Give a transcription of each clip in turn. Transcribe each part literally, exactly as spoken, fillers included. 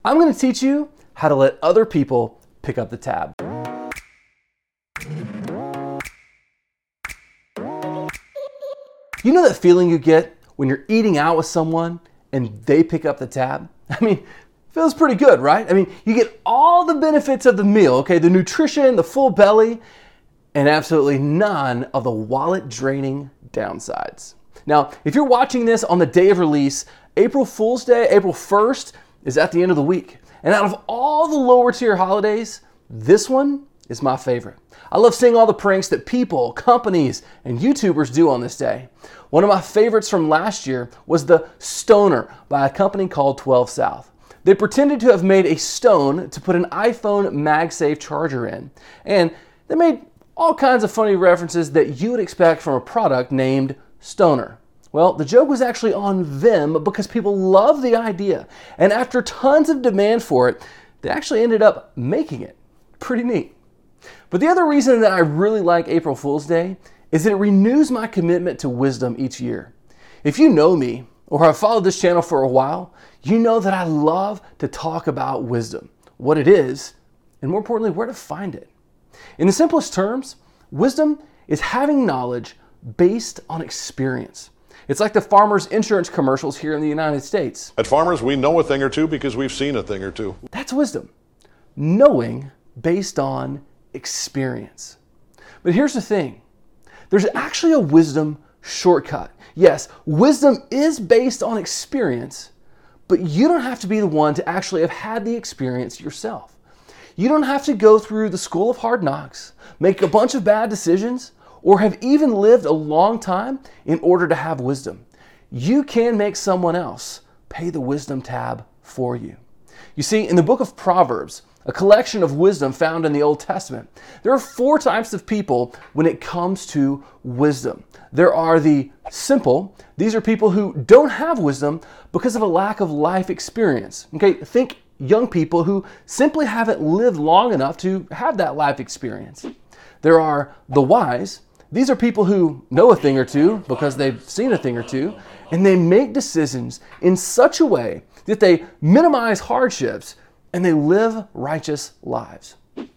I'm going to teach you how to let other people pick up the tab. You know that feeling you get when you're eating out with someone and they pick up the tab? I mean, feels pretty good, right? I mean, you get all the benefits of the meal, okay? The nutrition, the full belly, and absolutely none of the wallet-draining downsides. Now, if you're watching this on the day of release, April Fool's Day, April first, is at the end of the week. And out of all the lower tier holidays, this one is my favorite. I love seeing all the pranks that people, companies, and YouTubers do on this day. One of my favorites from last year was the Stoner by a company called twelve South. They pretended to have made a stone to put an iPhone MagSafe charger in. And they made all kinds of funny references that you would expect from a product named Stoner. Well, the joke was actually on them because people love the idea. And after tons of demand for it, they actually ended up making it. Pretty neat. But the other reason that I really like April Fool's Day is that it renews my commitment to wisdom each year. If you know me or have followed this channel for a while, you know that I love to talk about wisdom, what it is, and more importantly, where to find it. In the simplest terms, wisdom is having knowledge based on experience. It's like the Farmers Insurance commercials here in the United States. At Farmers, we know a thing or two because we've seen a thing or two. That's wisdom. Knowing based on experience. But here's the thing. There's actually a wisdom shortcut. Yes, wisdom is based on experience, but you don't have to be the one to actually have had the experience yourself. You don't have to go through the school of hard knocks, make a bunch of bad decisions, or have even lived a long time in order to have wisdom. You can make someone else pay the wisdom tab for you. You see, in the book of Proverbs, a collection of wisdom found in the Old Testament, there are four types of people when it comes to wisdom. There are the simple. These are people who don't have wisdom because of a lack of life experience. Okay, think young people who simply haven't lived long enough to have that life experience. There are the wise. These are people who know a thing or two because they've seen a thing or two, and they make decisions in such a way that they minimize hardships and they live righteous lives.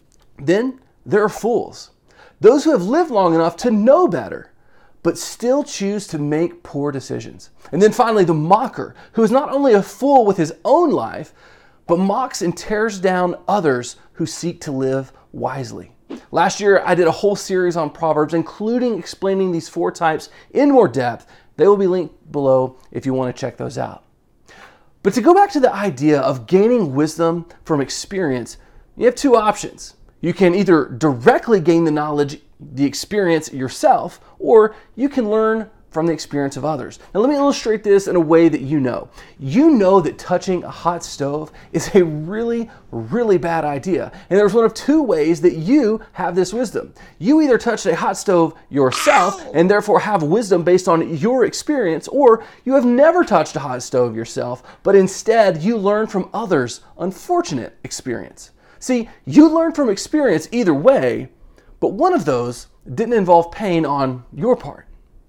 Then there are fools, those who have lived long enough to know better, but still choose to make poor decisions. And then finally, the mocker, who is not only a fool with his own life, but mocks and tears down others who seek to live wisely. Last year, I did a whole series on Proverbs, including explaining these four types in more depth. They will be linked below if you want to check those out. But to go back to the idea of gaining wisdom from experience, you have two options. You can either directly gain the knowledge, the experience yourself, or you can learn from the experience of others. Now let me illustrate this in a way that you know. You know that touching a hot stove is a really, really bad idea. And there's one of two ways that you have this wisdom. You either touched a hot stove yourself and therefore have wisdom based on your experience, or you have never touched a hot stove yourself, but instead you learn from others' unfortunate experience. See, you learn from experience either way, but one of those didn't involve pain on your part.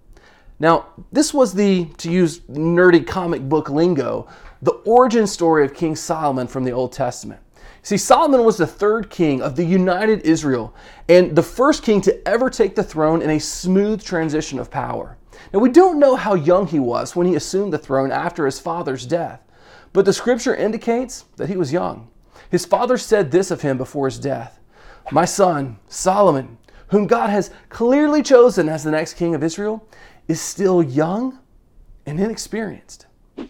Now, this was the, to use nerdy comic book lingo, the origin story of King Solomon from the Old Testament. See, Solomon was the third king of the united Israel and the first king to ever take the throne in a smooth transition of power. Now, we don't know how young he was when he assumed the throne after his father's death, but the scripture indicates that he was young. His father said this of him before his death: "My son, Solomon, whom God has clearly chosen as the next king of Israel, is still young and inexperienced."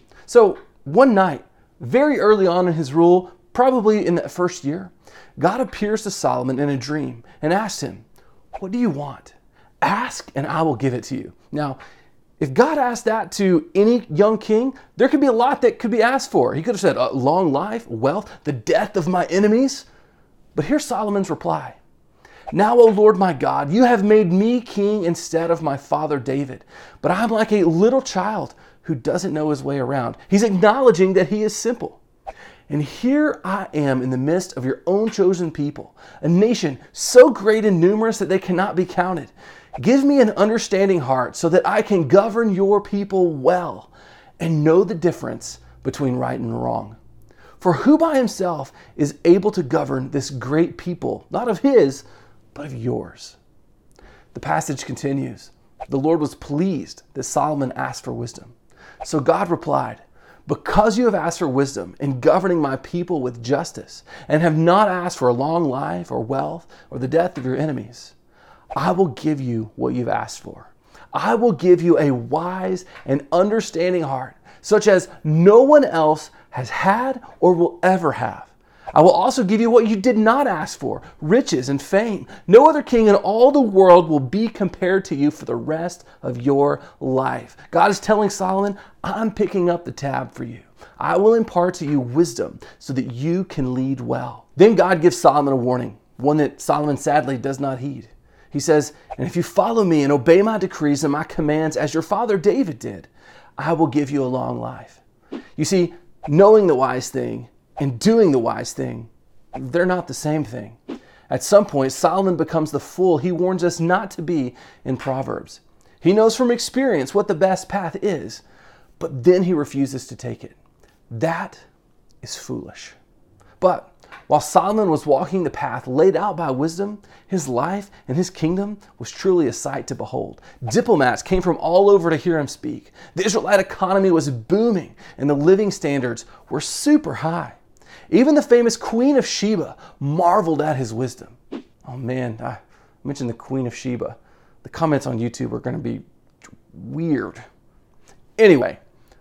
So one night, very early on in his rule, probably in that first year, God appears to Solomon in a dream and asks him, "What do you want? Ask and I will give it to you." Now, if God asked that to any young king, there could be a lot that could be asked for. He could have said, uh, long life, wealth, the death of my enemies. But here's Solomon's reply: "Now, O Lord my God, you have made me king instead of my father David, but I'm like a little child who doesn't know his way around." He's acknowledging that he is simple. "And here I am in the midst of your own chosen people, a nation so great and numerous that they cannot be counted. Give me an understanding heart so that I can govern your people well and know the difference between right and wrong. For who by himself is able to govern this great people, not of his, but of yours? The passage continues. The Lord was pleased that Solomon asked for wisdom. So God replied, because you have asked for wisdom in governing my people with justice, and have not asked for a long life or wealth or the death of your enemies, I will give you what you've asked for. I will give you a wise and understanding heart, such as no one else has had or will ever have. I will also give you what you did not ask for, riches and fame. No other king in all the world will be compared to you for the rest of your life. God is telling Solomon, I'm picking up the tab for you. I will impart to you wisdom so that you can lead well. Then God gives Solomon a warning, one that Solomon sadly does not heed. He says, and if you follow me and obey my decrees and my commands as your father David did, I will give you a long life. You see, knowing the wise thing and doing the wise thing, they're not the same thing. At some point, Solomon becomes the fool he warns us not to be in Proverbs. He knows from experience what the best path is, but then he refuses to take it. That is foolish. But while Solomon was walking the path laid out by wisdom, his life and his kingdom was truly a sight to behold. Diplomats came from all over to hear him speak. The Israelite economy was booming and the living standards were super high. Even the famous Queen of Sheba marveled at his wisdom. Oh man, I mentioned the Queen of Sheba. The comments on YouTube are going to be weird. Anyway,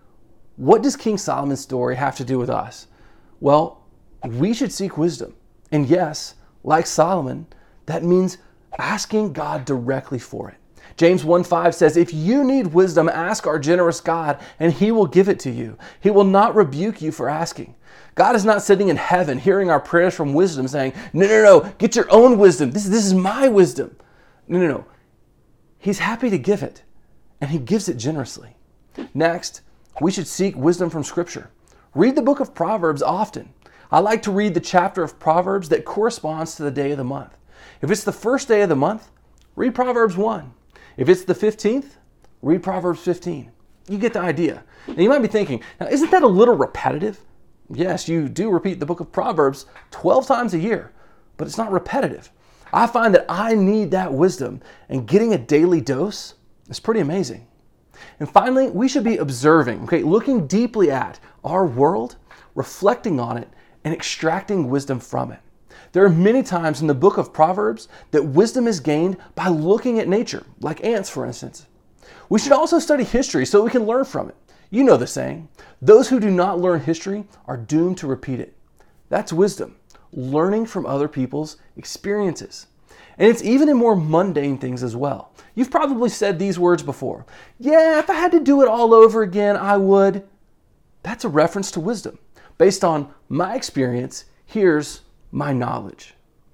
what does King Solomon's story have to do with us? Well, we should seek wisdom. And yes, like Solomon, that means asking God directly for it. James one five says, if you need wisdom, ask our generous God, and he will give it to you. He will not rebuke you for asking. God is not sitting in heaven hearing our prayers from wisdom saying, no, no, no, get your own wisdom. This, this is my wisdom. No, no, no. He's happy to give it, and he gives it generously. Next, we should seek wisdom from Scripture. Read the book of Proverbs often. I like to read the chapter of Proverbs that corresponds to the day of the month. If it's the first day of the month, read Proverbs one. If it's the fifteenth, read Proverbs fifteen. You get the idea. Now you might be thinking, now isn't that a little repetitive? Yes, you do repeat the book of Proverbs twelve times a year, but it's not repetitive. I find that I need that wisdom, and getting a daily dose is pretty amazing. And finally, we should be observing, okay, looking deeply at our world, reflecting on it, and extracting wisdom from it. There are many times in the book of Proverbs that wisdom is gained by looking at nature, like ants, for instance. We should also study history so we can learn from it. You know the saying, those who do not learn history are doomed to repeat it. That's wisdom, learning from other people's experiences. And it's even in more mundane things as well. You've probably said these words before. Yeah, if I had to do it all over again, I would. That's a reference to wisdom. Based on my experience, here's my knowledge.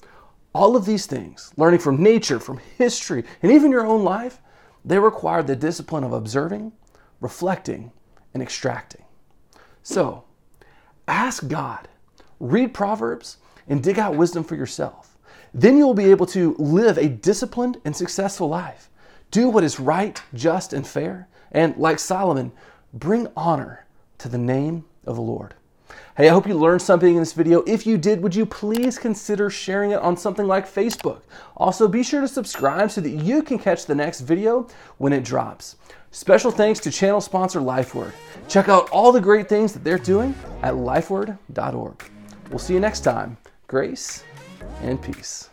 All of these things, learning from nature, from history, and even your own life, they require the discipline of observing, reflecting, and extracting. So, ask God, read Proverbs, and dig out wisdom for yourself. Then you'll be able to live a disciplined and successful life. Do what is right, just, and fair, and like Solomon, bring honor to the name of the Lord. Hey, I hope you learned something in this video. If you did, would you please consider sharing it on something like Facebook? Also, be sure to subscribe so that you can catch the next video when it drops. Special thanks to channel sponsor LifeWord. Check out all the great things that they're doing at lifeword dot org. We'll see you next time. Grace and peace.